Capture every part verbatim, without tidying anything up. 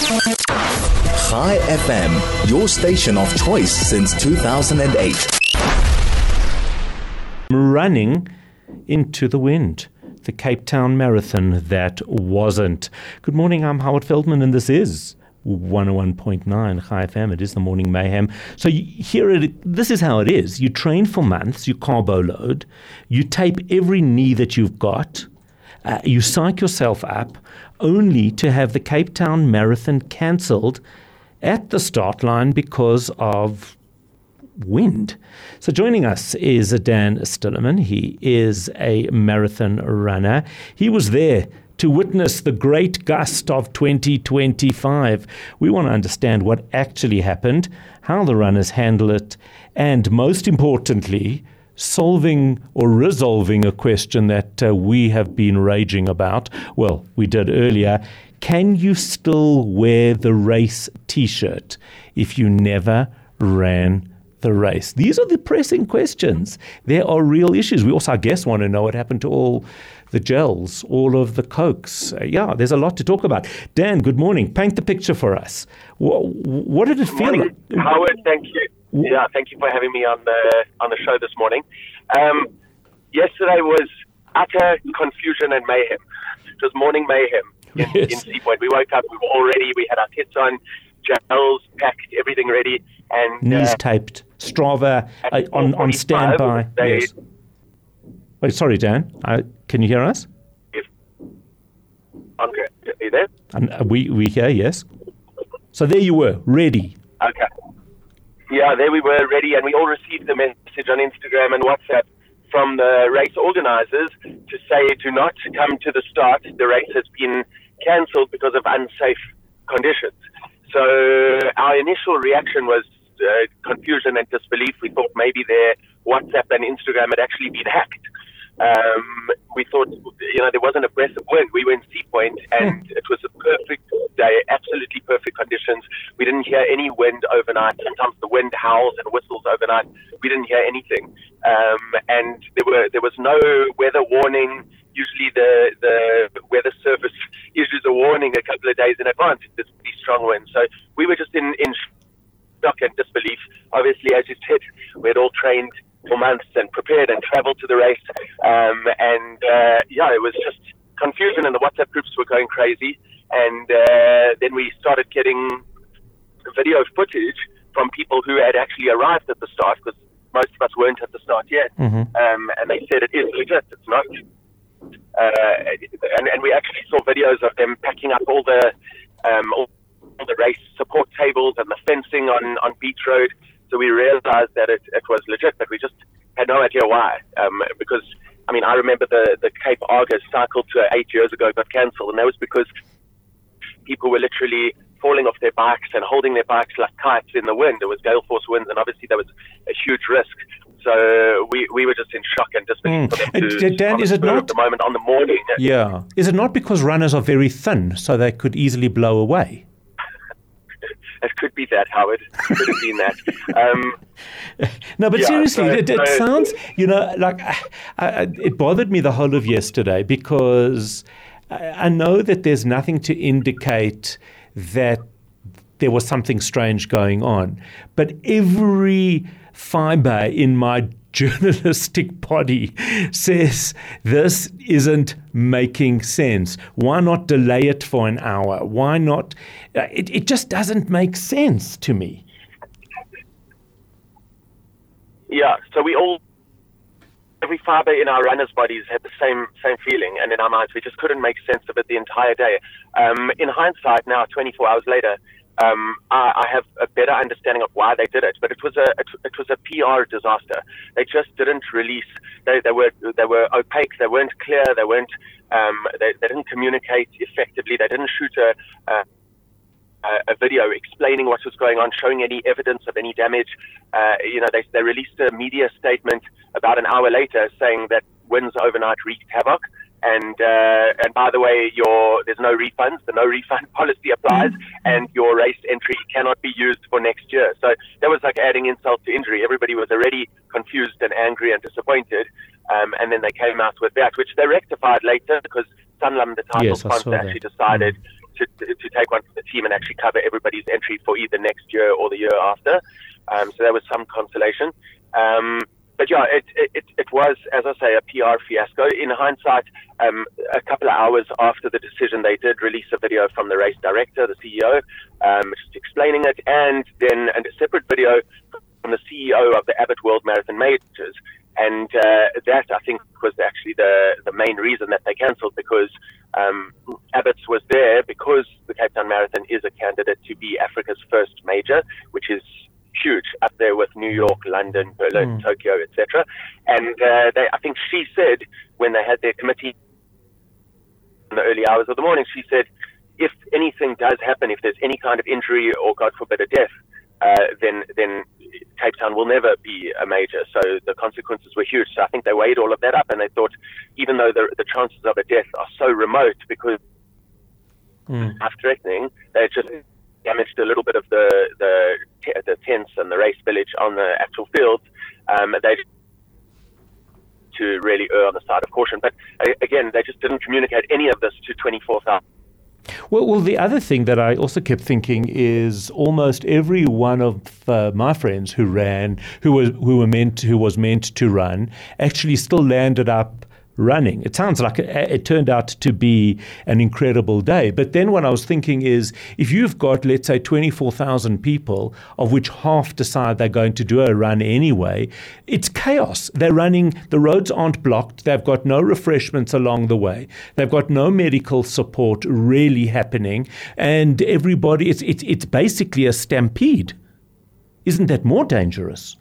Chai F M, your station of choice since two thousand eight. Running into the wind. The Cape Town Marathon that wasn't. Good morning, I'm Howard Feldman, and this is one oh one point nine Chai F M. It is the Morning Mayhem. So you, here it, this is how it is. You train for months, you carbo load, you tape every knee that you've got, uh, you psych yourself up, only to have the Cape Town Marathon cancelled at the start line because of wind. So joining us is Dan Stillerman. He is a marathon runner. He was there to witness the great gust of twenty twenty-five. We want to understand what actually happened, how the runners handle it, and most importantly, solving or resolving a question that uh, we have been raging about. Well, we did earlier. Can you still wear the race t-shirt if you never ran the race? These are the pressing questions. There are real issues. We also, I guess, want to know what happened to all the gels, all of the Cokes. Uh, yeah, there's a lot to talk about. Dan, good morning. Paint the picture for us. What, what did it Good feel morning, like? Howard, thank you. Yeah, thank you for having me on the on the show this morning. Um, yesterday was utter confusion and mayhem. It was morning mayhem in, Yes. in Sea Point. We woke up, we were all ready, we had our kits on, gels packed, everything ready. And Knees uh, taped, Strava uh, at on, on four forty-five, standby. they- Yes. Wait, sorry, Dan. Uh, can you hear us? if, okay, are you there? And uh, we we hear, yes. So there you were, ready. Okay. Yeah, there we were ready, and we all received the message on Instagram and WhatsApp from the race organizers to say, do not come to the start. The race has been cancelled because of unsafe conditions. So our initial reaction was uh, confusion and disbelief. We thought maybe their WhatsApp and Instagram had actually been hacked. Um, we thought, you know, there wasn't a breath of wind. We were in Sea Point, and it was a perfect day, absolutely perfect conditions. We didn't hear any wind overnight. Sometimes the wind howls and whistles overnight. We didn't hear anything, um, and there were there was no weather warning. Usually, the the weather service issues a warning a couple of days in advance if there's these strong winds. So we were just in in shock and disbelief. Obviously, as you said, we had all trained for months and prepared and traveled to the race. Um, and, uh, yeah, it was just confusion, and the WhatsApp groups were going crazy. And uh, then we started getting video footage from people who had actually arrived at the start, because most of us weren't at the start yet. Mm-hmm. Um, and they said it is legit, it's not. Uh, and, and we actually saw videos of them packing up all the um, all the race support tables and the fencing on, on Beach Road. So we realized that it, it was legit, but we just had no idea why. Um, because, I mean, I remember the, the Cape Argus cycle tour eight years ago got cancelled, and that was because people were literally falling off their bikes and holding their bikes like kites in the wind. There was gale force winds, and obviously there was a huge risk. So we, we were just in shock and disbelief. Mm. For them to, Uh, Dan, on the is it spur not- of the moment on the morning? Yeah. Is it not because runners are very thin, so they could easily blow away? It could be that, Howard. It could have been that. Um, No, but Yeah, seriously, so- it, it so- sounds, you know, like I, I, it bothered me the whole of yesterday because I, I know that there's nothing to indicate that there was something strange going on, but every fiber in my journalistic body says this isn't making sense. Why not delay it for an hour? Why not? Uh, it, it just doesn't make sense to me. Yeah, so we all, every fiber in our runners' bodies had the same same feeling, and in our minds, we just couldn't make sense of it the entire day. Um, in hindsight, now twenty-four hours later, um, I, I have a better understanding of why they did it. But it was a it, it was a P R disaster. They just didn't release. They they were they were opaque. They weren't clear. They weren't. Um, they, they didn't communicate effectively. They didn't shoot a. a a video explaining what was going on, showing any evidence of any damage. Uh, you know, they, they released a media statement about an hour later saying that winds overnight wreaked havoc. And uh, and by the way, your there's no refunds. The no refund policy applies, and your race entry cannot be used for next year. So that was like adding insult to injury. Everybody was already confused and angry and disappointed. Um, and then they came out with that, which they rectified later because Sanlam, the title Yes, I saw sponsor, that. actually decided to, to take one for the team and actually cover everybody's entry for either next year or the year after. Um, so that was some consolation. Um, but yeah, it, it it was, as I say, a P R fiasco. In hindsight, um, a couple of hours after the decision, they did release a video from the race director, the C E O, um, just explaining it, and then a separate video from the C E O of the Abbott World Marathon Majors. And uh, that, I think, was actually the, the main reason that they cancelled, because um, Abbott's was there because the Cape Town Marathon is a candidate to be Africa's first major, which is huge, up there with New York, London, Berlin, mm. Tokyo, et cetera. And uh, they, I think she said, when they had their committee in the early hours of the morning, she said, if anything does happen, if there's any kind of injury or, God forbid, a death, Uh, then then Cape Town will never be a major. So the consequences were huge. So I think they weighed all of that up, and they thought, even though the, the chances of a death are so remote because mm. life-threatening, they just damaged a little bit of the the, the tents and the race village on the actual field. Um, they to really err on the side of caution. But uh, again, they just didn't communicate any of this to twenty-four thousand. Well, well, the other thing that I also kept thinking is almost every one of uh, my friends who ran, who was who were meant, who was meant to run, actually still landed up running. It sounds like it, it turned out to be an incredible day. But then what I was thinking is, if you've got, let's say, twenty-four thousand people, of which half decide they're going to do a run anyway, it's chaos. They're running, the roads aren't blocked, they've got no refreshments along the way, they've got no medical support really happening, and everybody, it's, it's, it's basically a stampede. Isn't that more dangerous?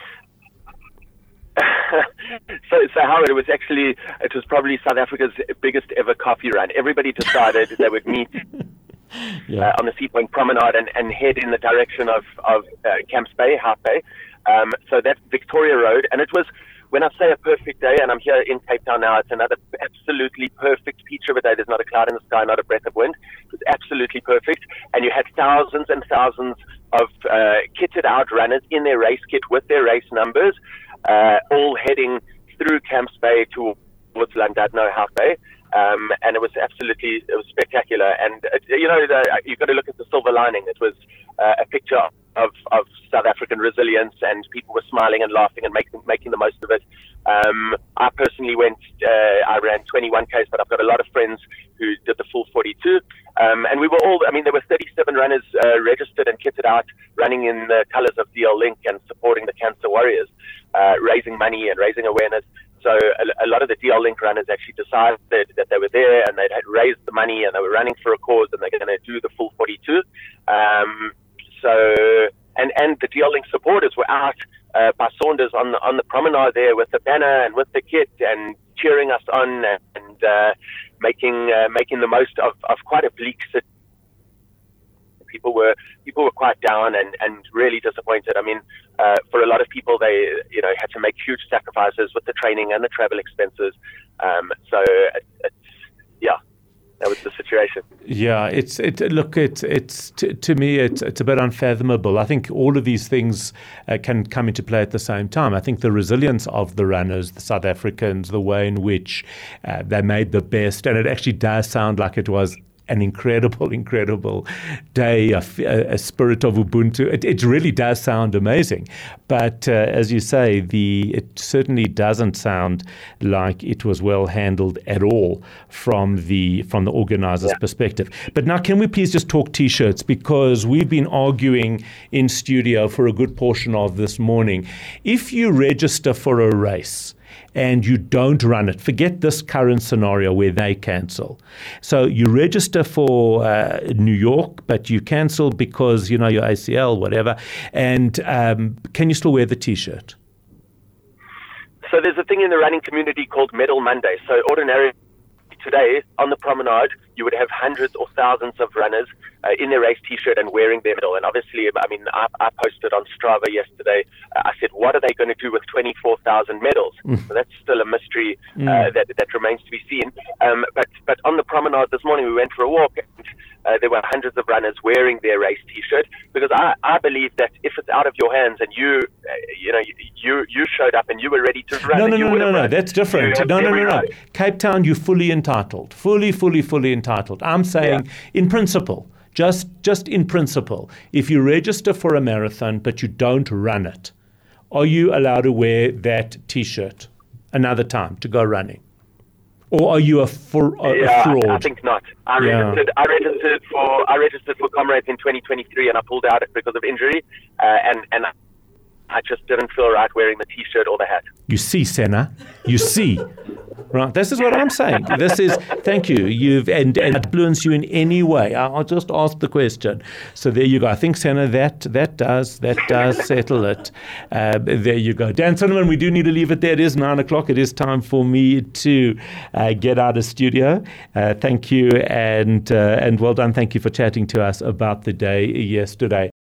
So, so Howard, it was actually, it was probably South Africa's biggest ever coffee run. Everybody decided they would meet yeah. uh, on the Sea Point Promenade and, and head in the direction of, of uh, Camps Bay, Half Bay. Um, so that's Victoria Road. And it was, when I say a perfect day, and I'm here in Cape Town now, it's another absolutely perfect peach of a day. There's not a cloud in the sky, not a breath of wind. It was absolutely perfect. And you had thousands and thousands of uh, kitted out runners in their race kit with their race numbers, uh, all heading through Camps Bay towards Llandudno, Half Bay. Um, and it was absolutely, it was spectacular. And, uh, you know, the, you've got to look at the silver lining. It was uh, a picture of, of South African resilience, and people were smiling and laughing and making making the most of it. Um, I personally went, uh, I ran twenty-one Ks, but I've got a lot of friends who did the full forty-two. Um, and we were all, I mean, there were thirty-seven runners uh, registered and kitted out, running in the colors of D L Link and supporting the Cancer Warriors, uh, raising money and raising awareness. So a, a lot of the D L Link runners actually decided that they were there and they had raised the money and they were running for a cause and they're going to do the full forty-two. Um, so, and, and the D L Link supporters were out uh, by Saunders on the, on the promenade there with the banner and with the kit and cheering us on and uh, making uh, making the most of, of quite a bleak situation. People were people were quite down and, and really disappointed. I mean, uh, for a lot of people, they you know had to make huge sacrifices with the training and the travel expenses. Um, so it, it's yeah, that was the situation. Yeah, it's it. Look, it's it's to, to me, it's it's a bit unfathomable. I think all of these things uh, can come into play at the same time. I think the resilience of the runners, the South Africans, the way in which uh, they made the best, and it actually does sound like it was an incredible, incredible day, a, a spirit of Ubuntu. It, it really does sound amazing. But uh, as you say, the it certainly doesn't sound like it was well handled at all from the from the organizer's yeah. perspective. But now can we please just talk T-shirts, because we've been arguing in studio for a good portion of this morning. If you register for a race and you don't run it, forget this current scenario where they cancel. So you register for uh, New York, but you cancel because, you know, your A C L, whatever. And um, can you still wear the T-shirt? So there's a thing in the running community called Medal Monday. So ordinarily today on the promenade, you would have hundreds or thousands of runners uh, in their race T-shirt and wearing their medal. And obviously, I mean, I, I posted on Strava yesterday. Uh, I said, what are they going to do with twenty-four thousand medals? Mm. So that's still a mystery uh, mm. that that remains to be seen. Um, but but on the promenade this morning, we went for a walk. And Uh, there were hundreds of runners wearing their race T-shirt, because I, I believe that if it's out of your hands and you, uh, you know, you you showed up and you were ready to run. No, no, you no, no, no. run, That's different. No, no, no, no. Right. Cape Town, you're fully entitled, fully, fully, fully entitled. I'm saying, Yeah. in principle, just just in principle, if you register for a marathon but you don't run it, are you allowed to wear that T-shirt another time to go running? Or are you a, for, a, yeah, a fraud? I, I think not. I Yeah. registered. I registered for. I registered for Comrades in twenty twenty-three, and I pulled out because of injury. Uh, and and I just didn't feel right wearing the T-shirt or the hat. You see, Senna, you see. Right, this is what I'm saying. This is, thank you. You've and, and influenced you in any way. I'll just ask the question. So there you go. I think, Senna, that that does that does settle it. Uh, there you go. Dan Cinnamon, we do need to leave it there. It is nine o'clock. It is time for me to uh, get out of studio. Uh, thank you, and uh, and well done. Thank you for chatting to us about the day yesterday.